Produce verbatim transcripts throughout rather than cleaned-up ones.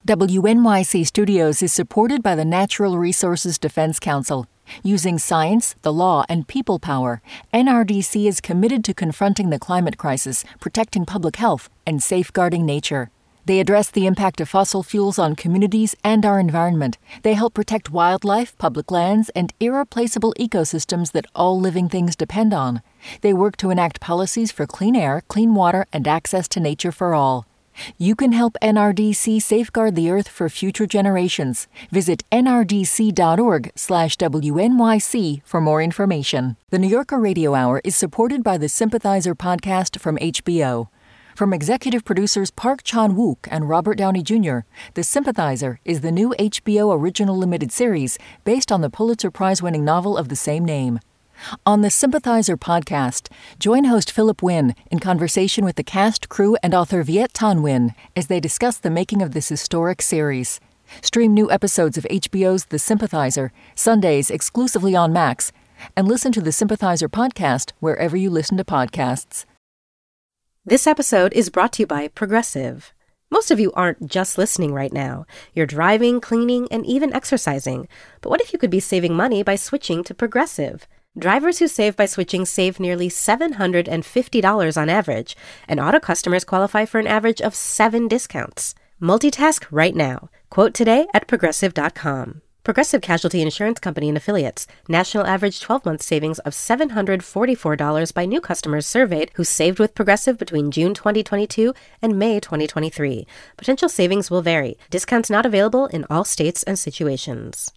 W N Y C Studios is supported by the Natural Resources Defense Council. Using science, the law, and people power, N R D C is committed to confronting the climate crisis, protecting public health, and safeguarding nature. They address the impact of fossil fuels on communities and our environment. They help protect wildlife, public lands, and irreplaceable ecosystems that all living things depend on. They work to enact policies for clean air, clean water, and access to nature for all. You can help N R D C safeguard the Earth for future generations. Visit nrdc.org slash WNYC for more information. The New Yorker Radio Hour is supported by the Sympathizer podcast from H B O. From executive producers Park Chan-wook and Robert Downey Junior, The Sympathizer is the new H B O original limited series based on the Pulitzer Prize-winning novel of the same name. On the Sympathizer podcast, join host Philip Wynn in conversation with the cast, crew, and author Viet Thanh Nguyen as they discuss the making of this historic series. Stream new episodes of H B O's The Sympathizer, Sundays exclusively on Max, and listen to the Sympathizer podcast wherever you listen to podcasts. This episode is brought to you by Progressive. Most of you aren't just listening right now. You're driving, cleaning, and even exercising. But what if you could be saving money by switching to Progressive? Drivers who save by switching save nearly seven hundred fifty dollars on average, and auto customers qualify for an average of seven discounts. Multitask right now. Quote today at progressive dot com. Progressive Casualty Insurance Company and Affiliates. National average twelve-month savings of seven hundred forty-four dollars by new customers surveyed who saved with Progressive between June twenty twenty-two and May twenty twenty-three. Potential savings will vary. Discounts not available in all states and situations.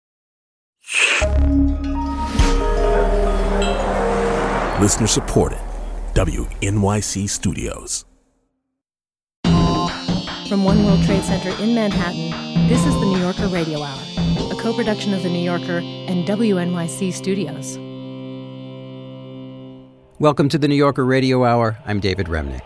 Listener supported. W N Y C Studios. From One World Trade Center in Manhattan, this is the New Yorker Radio Hour, a co-production of The New Yorker and W N Y C Studios. Welcome to the New Yorker Radio Hour. I'm David Remnick.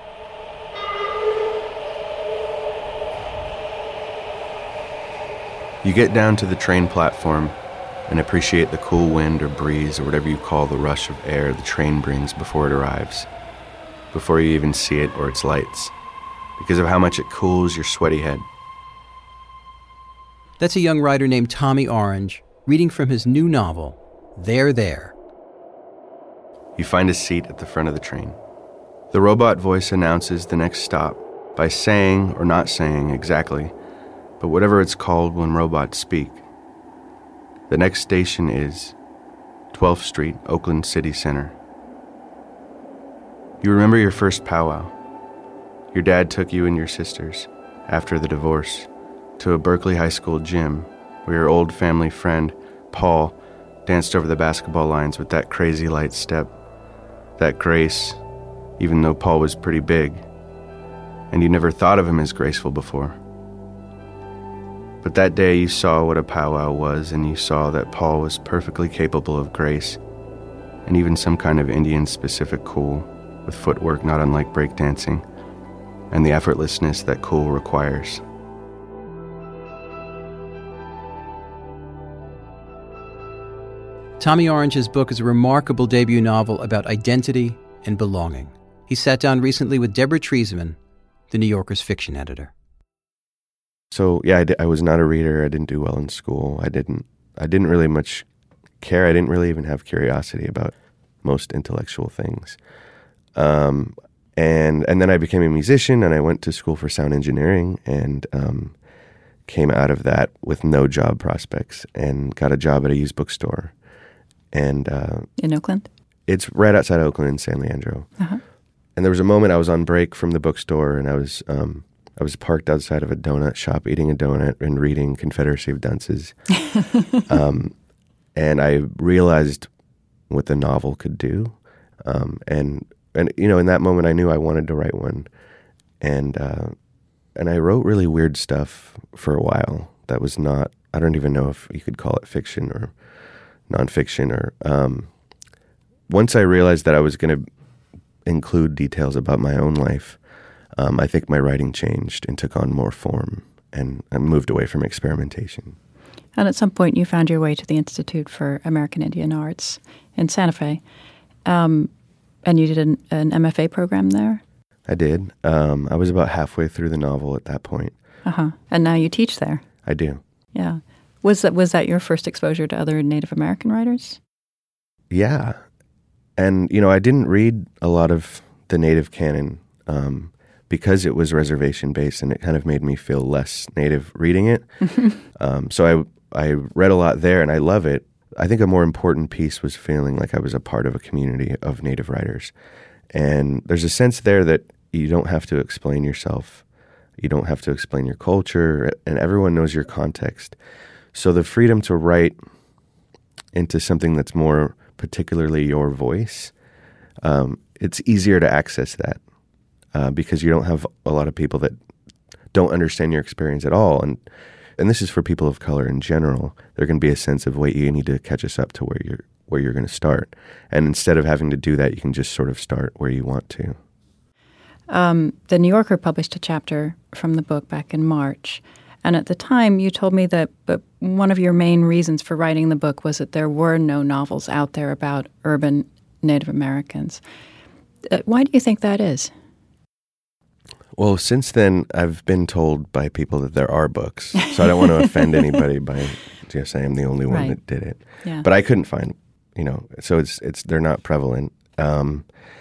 You get down to the train platform and appreciate the cool wind or breeze or whatever you call the rush of air the train brings before it arrives, before you even see it or its lights, because of how much it cools your sweaty head. That's a young writer named Tommy Orange, reading from his new novel, There, There. You find a seat at the front of the train. The robot voice announces the next stop by saying or not saying exactly, but whatever it's called when robots speak. The next station is twelfth Street, Oakland City Center. You remember your first powwow. Your dad took you and your sisters, after the divorce, to a Berkeley High School gym where your old family friend, Paul, danced over the basketball lines with that crazy light step, that grace, even though Paul was pretty big, and you never thought of him as graceful before. But that day you saw what a powwow was, and you saw that Paul was perfectly capable of grace, and even some kind of Indian-specific cool, with footwork not unlike breakdancing, and the effortlessness that cool requires. Tommy Orange's book is a remarkable debut novel about identity and belonging. He sat down recently with Deborah Treisman, the New Yorker's fiction editor. So, yeah, I, di- I was not a reader. I didn't do well in school. I didn't I didn't really much care. I didn't really even have curiosity about most intellectual things. Um, and and then I became a musician, and I went to school for sound engineering, and um, came out of that with no job prospects, and got a job at a used bookstore. And uh, in Oakland? It's right outside Oakland in San Leandro. Uh-huh. And there was a moment I was on break from the bookstore, and I was... Um, I was parked outside of a donut shop eating a donut and reading Confederacy of Dunces. um, and I realized what the novel could do. Um, and, and, you know, in that moment I knew I wanted to write one. And, uh, and I wrote really weird stuff for a while that was not, I don't even know if you could call it fiction or nonfiction. Or um, once I realized that I was going to include details about my own life, Um, I think my writing changed and took on more form, and I moved away from experimentation. And at some point you found your way to the Institute for American Indian Arts in Santa Fe, um, and you did an, an M F A program there? I did. Um, I was about halfway through the novel at that point. Uh-huh. And now you teach there. I do. Yeah. Was that, was that your first exposure to other Native American writers? Yeah. And, you know, I didn't read a lot of the Native canon um, because it was reservation-based, and it kind of made me feel less Native reading it. um, so I I read a lot there, and I love it. I think a more important piece was feeling like I was a part of a community of Native writers. And there's a sense there that you don't have to explain yourself. You don't have to explain your culture, and everyone knows your context. So the freedom to write into something that's more particularly your voice, um, it's easier to access that uh, because you don't have a lot of people that don't understand your experience at all. And and this is for people of color in general. There can be a sense of, wait, you need to catch us up to where you're where you're going to start. And instead of having to do that, you can just sort of start where you want to. Um, the New Yorker published a chapter from the book back in March. And at the time, you told me that uh, one of your main reasons for writing the book was that there were no novels out there about urban Native Americans. Uh, why do you think that is? Well, since then, I've been told by people that there are books. So I don't want to offend anybody by just saying I'm the only one Right. that did it. Yeah. But I couldn't find, you know, so it's it's they're not prevalent. Um,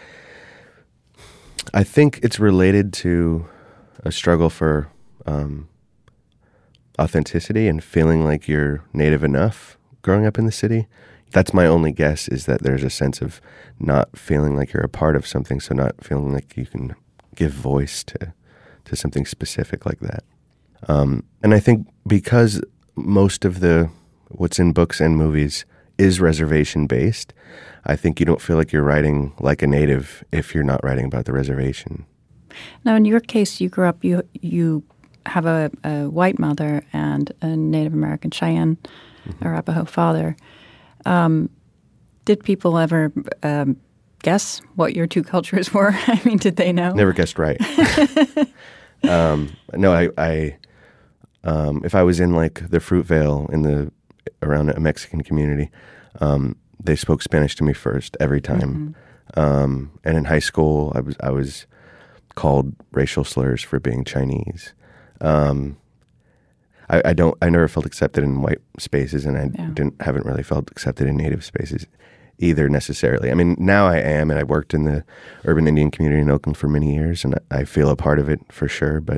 I think it's related to a struggle for um, authenticity and feeling like you're Native enough growing up in the city. That's my only guess, is that there's a sense of not feeling like you're a part of something, so not feeling like you can give voice to, to something specific like that. Um, and I think because most of the what's in books and movies is reservation-based, I think you don't feel like you're writing like a Native if you're not writing about the reservation. Now, in your case, you grew up, you you have a, a white mother and a Native American Cheyenne, mm-hmm. Arapaho father. Um, did people ever um, guess what your two cultures were? I mean, did they know? Never guessed right. um, no, I, I um, if I was in like the Fruitvale in the around a Mexican community, um, they spoke Spanish to me first every time. Mm-hmm. Um, and in high school, I was I was called racial slurs for being Chinese. Um, I, I don't. I never felt accepted in white spaces, and I yeah. didn't haven't really felt accepted in Native spaces either necessarily. I mean, now I am, and I worked in the urban Indian community in Oakland for many years, and I, I feel a part of it for sure. But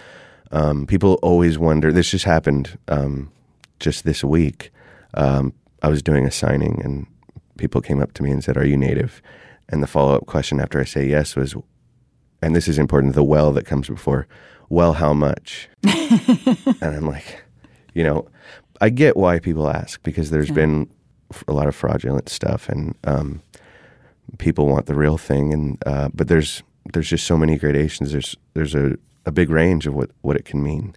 um, people always wonder. This just happened um, just this week. Um, I was doing a signing, and people came up to me and said, "Are you Native?" And the follow-up question after I say yes was, and this is important, the well that comes before, well, how much? And I'm like, you know, I get why people ask, because there's yeah. been a lot of fraudulent stuff, and um, people want the real thing. And uh, but there's there's just so many gradations. There's there's a, a big range of what, what it can mean.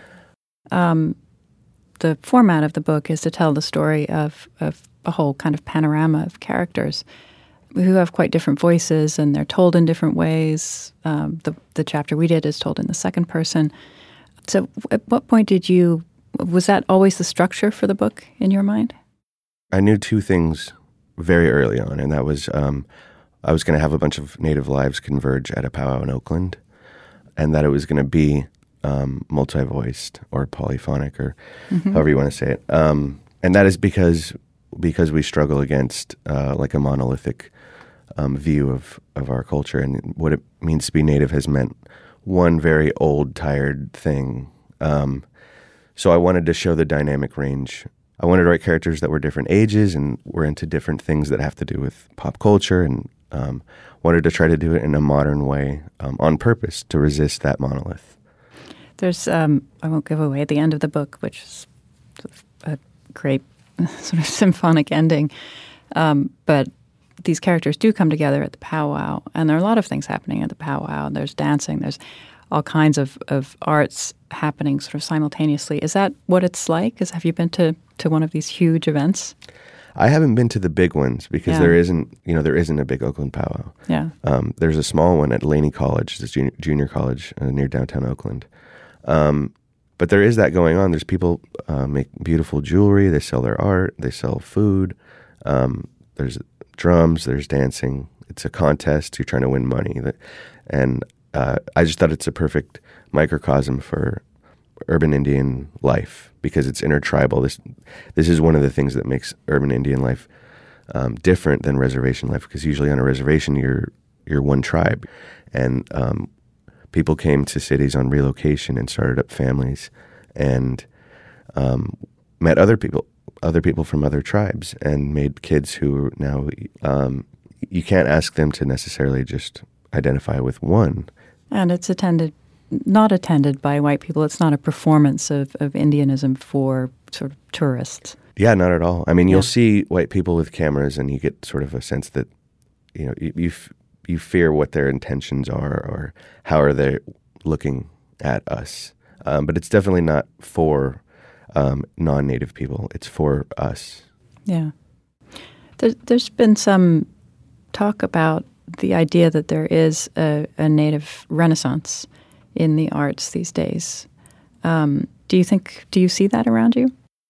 Um, the format of the book is to tell the story of, of a whole kind of panorama of characters who have quite different voices, and they're told in different ways. Um, the the chapter we did is told in the second person. So at what point did you, was that always the structure for the book in your mind? I knew two things very early on, and that was um, I was going to have a bunch of Native lives converge at a powwow in Oakland, and that it was going to be um, multi-voiced or polyphonic, or mm-hmm. however you want to say it. Um, and that is because because we struggle against uh, like a monolithic um, view of, of our culture, and what it means to be Native has meant one very old, tired thing. Um, so I wanted to show the dynamic range. I wanted to write characters that were different ages and were into different things that have to do with pop culture, and um, wanted to try to do it in a modern way um, on purpose to resist that monolith. There's, um, I won't give away at the end of the book, which is sort of a great sort of symphonic ending, um, but these characters do come together at the powwow, and there are a lot of things happening at the powwow. There's dancing, there's all kinds of, of arts happening sort of simultaneously. Is that what it's like? Is, have you been to, to one of these huge events? I haven't been to the big ones because yeah. there isn't, you know, there isn't a big Oakland powwow. Yeah. Um, there's a small one at Laney College, this junior, junior college uh, near downtown Oakland. Um, but there is that going on. There's people uh, make beautiful jewelry. They sell their art. They sell food. Um, there's drums. There's dancing. It's a contest. You're trying to win money. And uh, I just thought it's a perfect microcosm for urban Indian life because it's intertribal. This this is one of the things that makes urban Indian life um, different than reservation life, because usually on a reservation you're you're one tribe, and um, people came to cities on relocation and started up families and um, met other people, other people from other tribes, and made kids who now um, you can't ask them to necessarily just identify with one. And it's attended, not attended by white people. It's not a performance of, of Indianism for sort of tourists. Yeah, not at all. I mean, you'll Yeah. see white people with cameras, and you get sort of a sense that, you know, you you, f- you fear what their intentions are or how are they looking at us. Um, but it's definitely not for um, non-native people. It's for us. Yeah. There, there's been some talk about the idea that there is a, a native renaissance in the arts these days. Um, do you think, do you see that around you?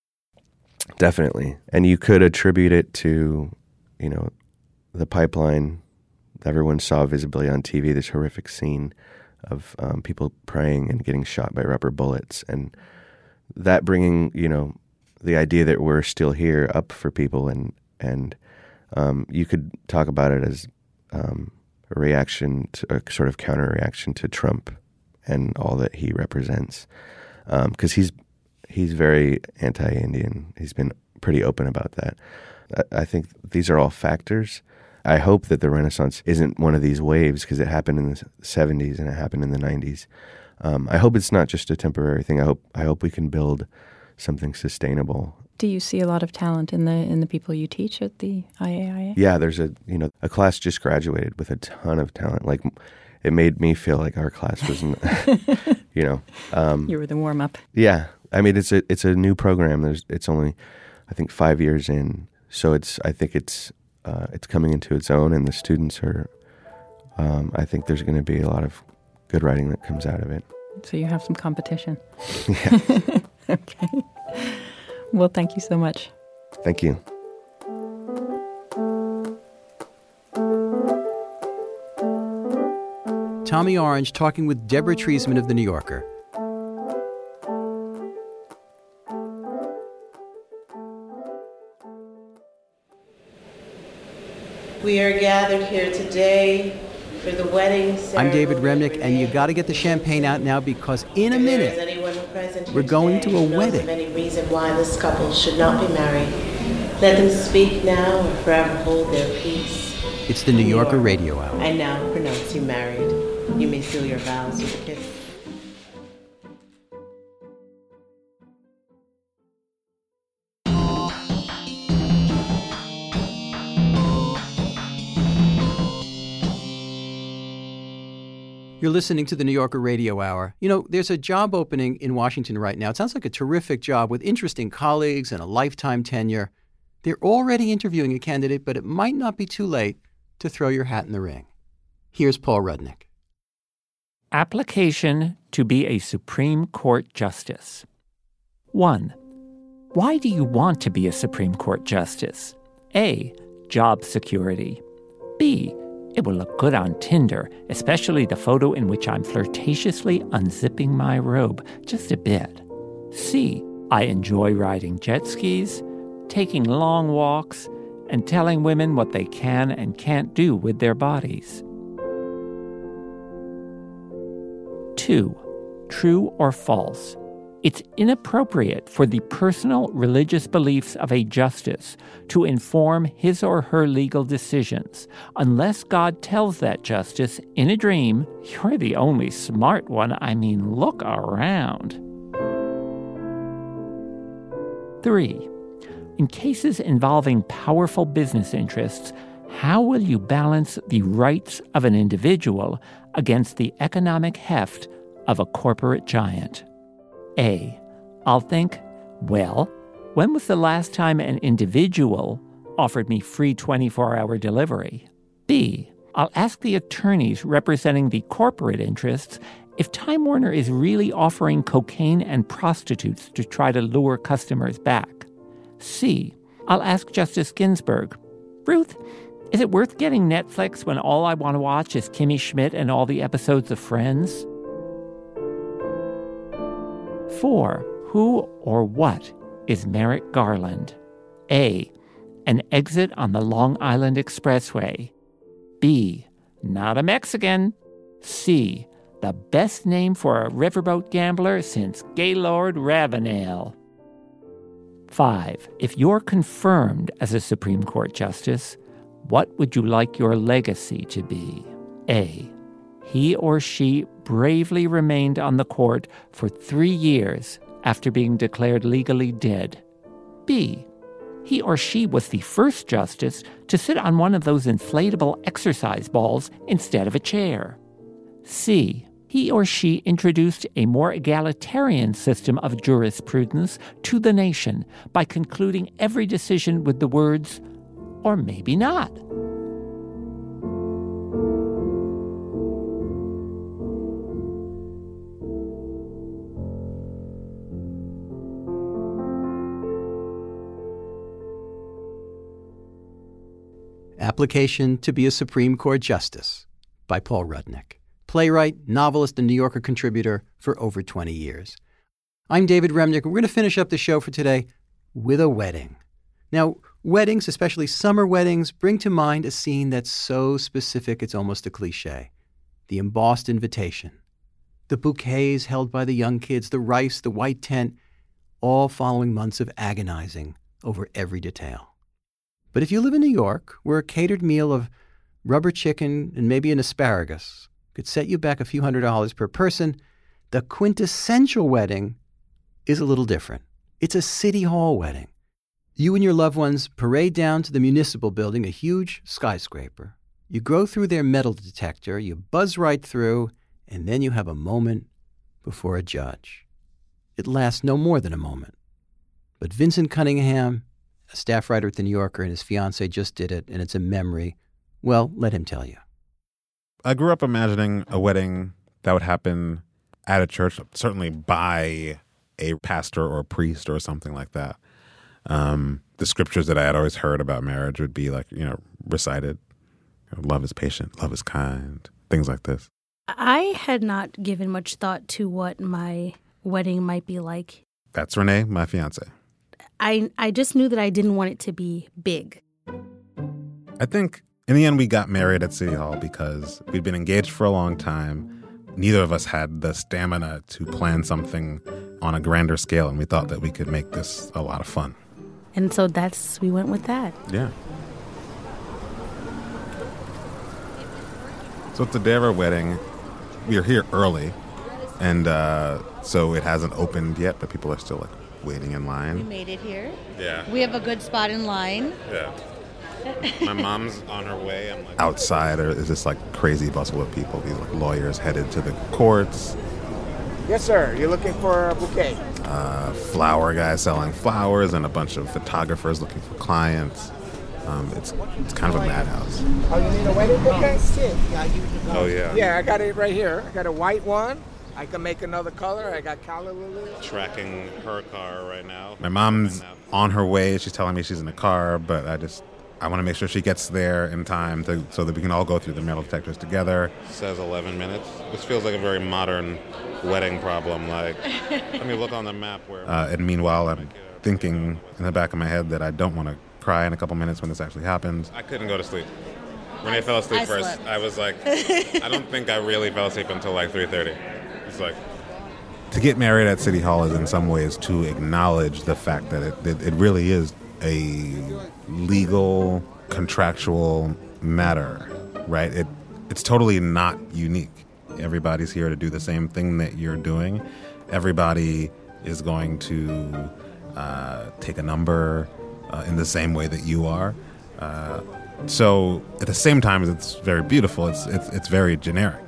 Definitely. And you could attribute it to, you know, the pipeline. Everyone saw visibly on T V this horrific scene of um, people praying and getting shot by rubber bullets. And that bringing, you know, the idea that we're still here up for people. And, and um, you could talk about it as um, a reaction, to, a sort of counter-reaction to Trump and all that he represents. Because um, he's he's very anti-Indian. He's been pretty open about that. I, I think these are all factors. I hope that the Renaissance isn't one of these waves, because it happened in the seventies and it happened in the nineties. Um, I hope it's not just a temporary thing. I hope I hope we can build something sustainable. Do you see a lot of talent in the in the people you teach at the I A I A? Yeah, there's a you know a class just graduated with a ton of talent. Like, it made me feel like our class was, you know, um, You were the warm up. Yeah, I mean it's a it's a new program. There's it's only I think five years in, so it's I think it's uh, it's coming into its own, and the students are. Um, I think there's going to be a lot of good writing that comes out of it. So you have some competition. Yeah. Okay. Well, thank you so much. Thank you. Tommy Orange talking with Deborah Treisman of The New Yorker. We are gathered here today for the wedding ceremony. I'm David Remnick, and you got to get the champagne out now, because in a minute we're going to a wedding. Of any reason why this couple should not be married. Let them speak now or forever hold their peace. It's the New Yorker Radio Hour. I now pronounce you married. You may seal your vows with a kiss. You're listening to the New Yorker Radio Hour. You know, there's a job opening in Washington right now. It sounds like a terrific job with interesting colleagues and a lifetime tenure. They're already interviewing a candidate, but it might not be too late to throw your hat in the ring. Here's Paul Rudnick. Application to be a Supreme Court Justice. One. Why do you want to be a Supreme Court Justice? A. Job security. B. It will look good on Tinder, especially the photo in which I'm flirtatiously unzipping my robe just a bit. C. I enjoy riding jet skis, taking long walks, and telling women what they can and can't do with their bodies. Two. True or false? It's inappropriate for the personal religious beliefs of a justice to inform his or her legal decisions unless God tells that justice in a dream, "You're the only smart one. I mean, look around." Three. In cases involving powerful business interests, how will you balance the rights of an individual against the economic heft of a corporate giant? A. I'll think, well, when was the last time an individual offered me free twenty-four hour delivery? B. I'll ask the attorneys representing the corporate interests if Time Warner is really offering cocaine and prostitutes to try to lure customers back. C. I'll ask Justice Ginsburg, Ruth, is it worth getting Netflix when all I want to watch is Kimmy Schmidt and all the episodes of Friends? Four, who or what is Merrick Garland? A, an exit on the Long Island Expressway. B, not a Mexican. C, the best name for a riverboat gambler since Gaylord Ravenel. Five, if you're confirmed as a Supreme Court justice, what would you like your legacy to be? A, he or she bravely remained on the court for three years after being declared legally dead. B, he or she was the first justice to sit on one of those inflatable exercise balls instead of a chair. C, he or she introduced a more egalitarian system of jurisprudence to the nation by concluding every decision with the words, or maybe not. Application to be a Supreme Court Justice by Paul Rudnick, playwright, novelist, and New Yorker contributor for over twenty years. I'm David Remnick. We're going to finish up the show for today with a wedding. Now, weddings, especially summer weddings, bring to mind a scene that's so specific it's almost a cliche. The embossed invitation, the bouquets held by the young kids, the rice, the white tent, all following months of agonizing over every detail. But if you live in New York, where a catered meal of rubber chicken and maybe an asparagus could set you back a few hundred dollars per person, the quintessential wedding is a little different. It's a city hall wedding. You and your loved ones parade down to the municipal building, a huge skyscraper. You go through their metal detector, you buzz right through, and then you have a moment before a judge. It lasts no more than a moment. But Vincent Cunningham, a staff writer at The New Yorker, and his fiancée just did it, and it's a memory. Well, let him tell you. I grew up imagining a wedding that would happen at a church, certainly by a pastor or a priest or something like that. Um, the scriptures that I had always heard about marriage would be like, you know, recited. You know, love is patient, love is kind, things like this. I had not given much thought to what my wedding might be like. That's Renee, my fiancée. I I just knew that I didn't want it to be big. I think in the end we got married at City Hall because we'd been engaged for a long time. Neither of us had the stamina to plan something on a grander scale, and we thought that we could make this a lot of fun. And so that's, we went with that. Yeah. So it's the day of our wedding. We are here early, and uh, so it hasn't opened yet, but people are still like waiting in line. We made it here. Yeah. We have a good spot in line. Yeah. My mom's on her way. I'm like outside there is this like crazy bustle of people. These like lawyers headed to the courts. Yes, sir. You're looking for a bouquet. Uh, flower guys selling flowers and a bunch of photographers looking for clients. Um, it's it's kind of a madhouse. Oh, you need a wedding bouquet? Oh yeah. Yeah, I got it right here. I got a white one. I can make another color. I got calla lily. Tracking her car right now. My mom's on her way. She's telling me she's in the car, but I just I want to make sure she gets there in time to, so that we can all go through the metal detectors together. It says eleven minutes. This feels like a very modern wedding problem. Like, let me look on the map where. Uh, and meanwhile, I'm thinking in the back of my head that I don't want to cry in a couple minutes when this actually happens. I couldn't go to sleep. Renee fell asleep I first. slept. I was like, I don't think I really fell asleep until like three thirty. It's like. To get married at City Hall is in some ways to acknowledge the fact that it, it, it really is a legal, contractual matter, right? It It's totally not unique. Everybody's here to do the same thing that you're doing. Everybody is going to uh, take a number uh, in the same way that you are. Uh, so at the same time as it's very beautiful, it's it's it's very generic.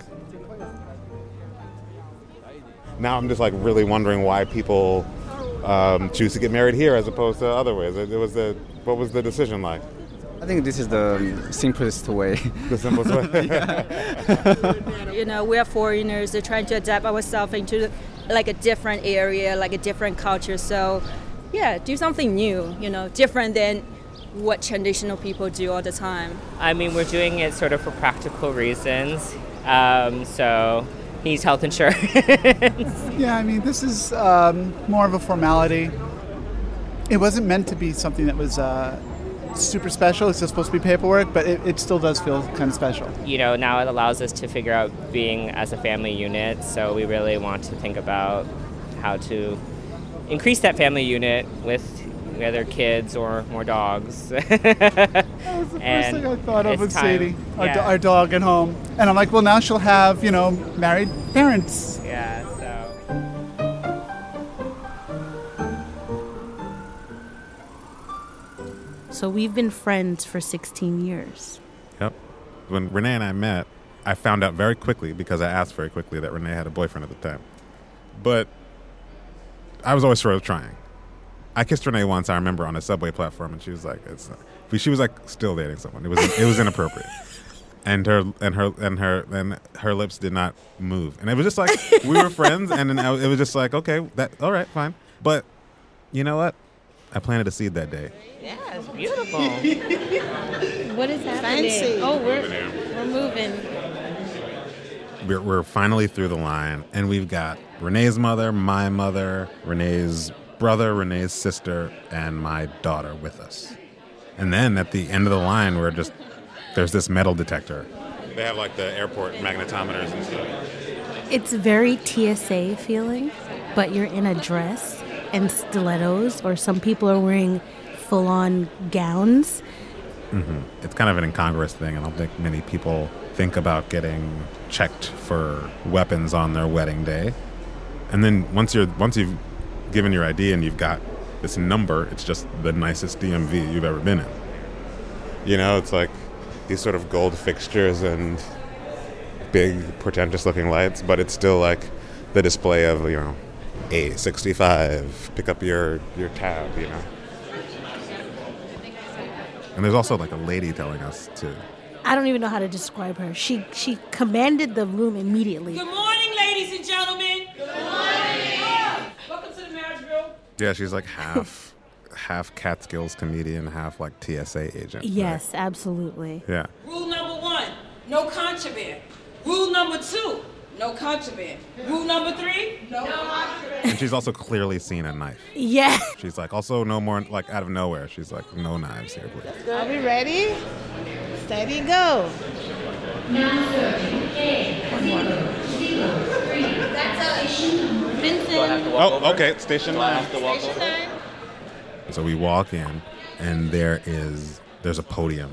Now I'm just like really wondering why people um, choose to get married here as opposed to other ways. It, it was the what was the decision like? I think this is the simplest way. The simplest way? You know, we're foreigners. They're trying to adapt ourselves into like a different area, like a different culture. So, yeah, do something new, you know, different than what traditional people do all the time. I mean, we're doing it sort of for practical reasons. Um, so needs health insurance. Yeah, I mean, this is um, more of a formality. It wasn't meant to be something that was uh, super special. It's just supposed to be paperwork, but it, it still does feel kind of special. You know, now it allows us to figure out being as a family unit, so we really want to think about how to increase that family unit with whether kids or more dogs. That was the And first thing I thought of it's with time- Sadie, our, yeah. do- our dog at home. And I'm like, well, now she'll have, you know, married parents. Yeah, so. So we've been friends for sixteen years. Yep. When Renee and I met, I found out very quickly, because I asked very quickly, that Renee had a boyfriend at the time. But I was always sort of trying. I kissed Renee once, I remember, on a subway platform, and she was like, "It's." Not. But she was like still dating someone. It was it was inappropriate, and her and her and her and her lips did not move, and it was just like we were friends, and then I, it was just like, okay, that all right, fine. But you know what? I planted a seed that day. Yeah, it's beautiful. What is happening? Fancy. Oh, we're we're moving. We're, we're finally through the line, and we've got Renee's mother, my mother, Renee's brother, Renee's sister, and my daughter with us. And then at the end of the line, we're just, there's this metal detector. They have like the airport magnetometers and stuff. It's very T S A feeling, but you're in a dress and stilettos, or some people are wearing full-on gowns. Mm-hmm. It's kind of an incongruous thing. I don't think many people think about getting checked for weapons on their wedding day. And then once you're once you've given your I D and you've got this number, it's just the nicest D M V you've ever been in. You know, it's like these sort of gold fixtures and big, pretentious-looking lights, but it's still like the display of, you know, A sixty-five, pick up your, your tab, you know. And there's also like a lady telling us to... I don't even know how to describe her. She she commanded the room immediately. Good morning, ladies and gentlemen. Good morning. Welcome to the marriage bureau. Yeah, she's like half half Catskills comedian, half like T S A agent. Yes, absolutely. Yeah. Rule number one, no contraband. Rule number two, no contraband. Rule number three, no contraband. And she's also clearly seen a knife. Yeah. She's like, also no more, like out of nowhere, she's like, no knives here, please. Are we ready? Steady, go. Vincent. Oh, okay, station Do I nine. have to walk over? So we walk in, and there is, there's a podium.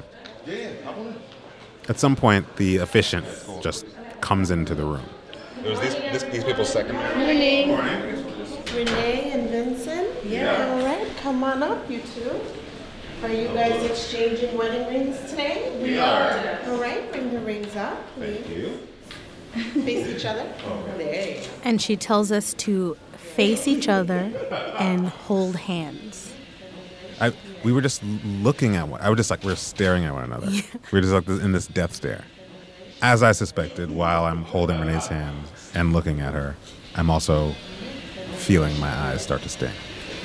At some point, the officiant just comes into the room. It was these, this, these people's second Morning. Renee and Vincent? Yeah. All right, come on up, you two. Are you guys exchanging wedding rings today? We are. All right, bring the rings up, please. Thank you. Face each other. There you go. And she tells us to face each other and hold hands. I, we were just looking at one. I was just like, we we're staring at one another. Yeah. We were just like in this death stare. As I suspected, while I'm holding Renee's hand and looking at her, I'm also feeling my eyes start to sting.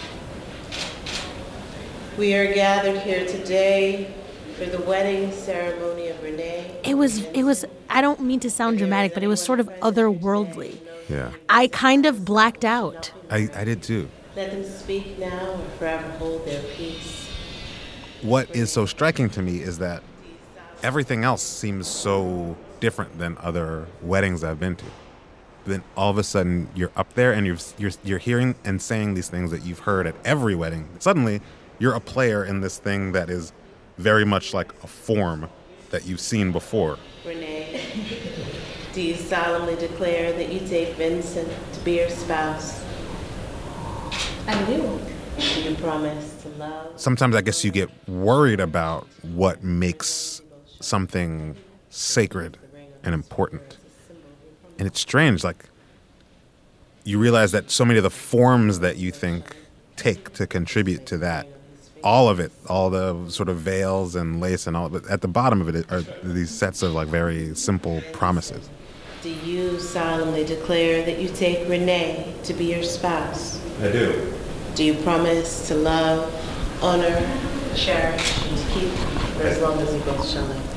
We are gathered here today for the wedding ceremony of Renee. It was it was I don't mean to sound dramatic, but it was sort of otherworldly. Yeah. I kind of blacked out. I, I did too. Let them speak now or forever hold their peace. What is so striking to me is that everything else seems so different than other weddings I've been to. Then all of a sudden you're up there and you're you're you're hearing and saying these things that you've heard at every wedding. Suddenly you're a player in this thing that is very much like a form that you've seen before. Renee, do you solemnly declare that you take Vincent to be your spouse? I do. Do you promise to love? Sometimes I guess you get worried about what makes something sacred and important. And it's strange, like, you realize that so many of the forms that you think take to contribute to that, all of it, all the sort of veils and lace and all, but at the bottom of it are these sets of like very simple promises. Do you solemnly declare that you take Renee to be your spouse? I do. Do you promise to love, honor, cherish, and to keep for as long as you both shall live?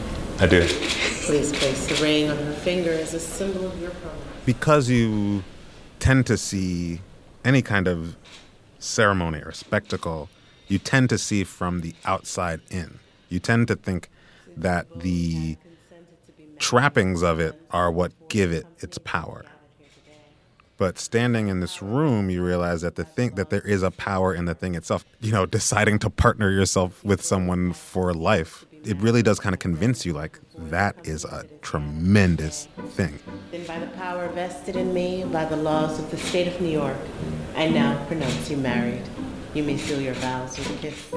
I do. Please place the ring on her finger as a symbol of your promise. Because you tend to see any kind of ceremony or spectacle, you tend to see from the outside in. You tend to think that the trappings of it are what give it its power. But standing in this room, you realize that the thing that there is a power in the thing itself. You know, deciding to partner yourself with someone for life, it really does kind of convince you, like, that is a tremendous thing. Then by the power vested in me by the laws of the state of New York, I now pronounce you married. You may seal your vows with a kiss.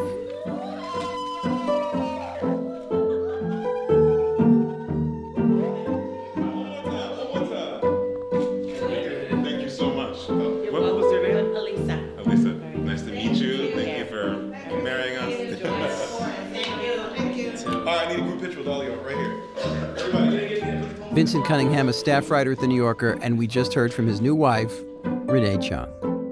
Vincent Cunningham, a staff writer at The New Yorker, and we just heard from his new wife, Renee Chung.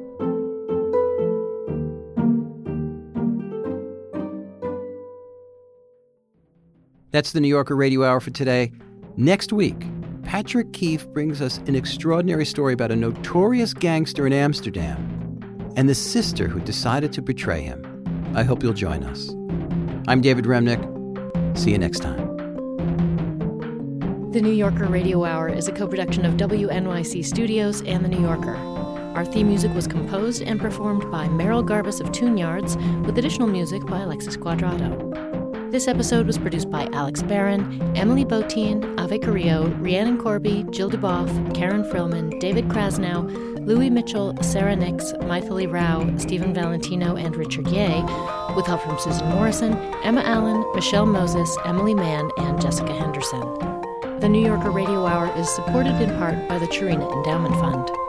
That's the New Yorker Radio Hour for today. Next week, Patrick Keefe brings us an extraordinary story about a notorious gangster in Amsterdam and the sister who decided to betray him. I hope you'll join us. I'm David Remnick. See you next time. The New Yorker Radio Hour is a co-production of W N Y C Studios and The New Yorker. Our theme music was composed and performed by Meryl Garbus of Tune Yards, with additional music by Alexis Quadrado. This episode was produced by Alex Barron, Emily Botine, Ave Carrillo, Rhiannon Corby, Jill Duboff, Karen Frillman, David Krasnow, Louis Mitchell, Sarah Nix, Maithili Rao, Stephen Valentino, and Richard Ye, with help from Susan Morrison, Emma Allen, Michelle Moses, Emily Mann, and Jessica Henderson. The New Yorker Radio Hour is supported in part by the Chirina Endowment Fund.